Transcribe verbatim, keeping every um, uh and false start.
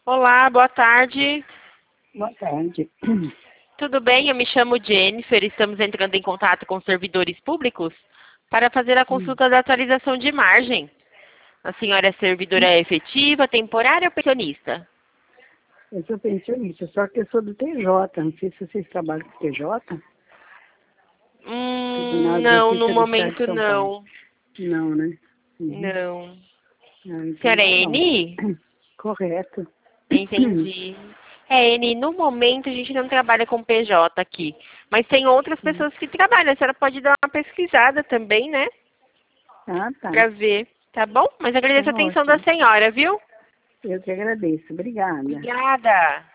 Olá, boa tarde. Boa tarde. Tudo bem? Eu me chamo Jennifer. Estamos entrando em contato com servidores públicos para fazer a Hum. consulta da atualização de margem. A senhora é servidora efetiva, temporária ou pensionista? Eu sou pensionista, só que eu sou do T J. Não sei se vocês trabalham com T J. Hum, Tribunal de não, no Justiça do Estado de momento São Paulo. não. Não, né? Uhum. Não. Ah, A então senhora tá é bom. Eni? Correto. Entendi. É, Eni, no momento a gente não trabalha com P J aqui. Mas tem outras pessoas que trabalham. A senhora pode dar uma pesquisada também, né? Ah, tá. Pra ver, tá bom? Mas agradeço a Tá atenção da ótimo. senhora, viu? Eu que agradeço. Obrigada. Obrigada.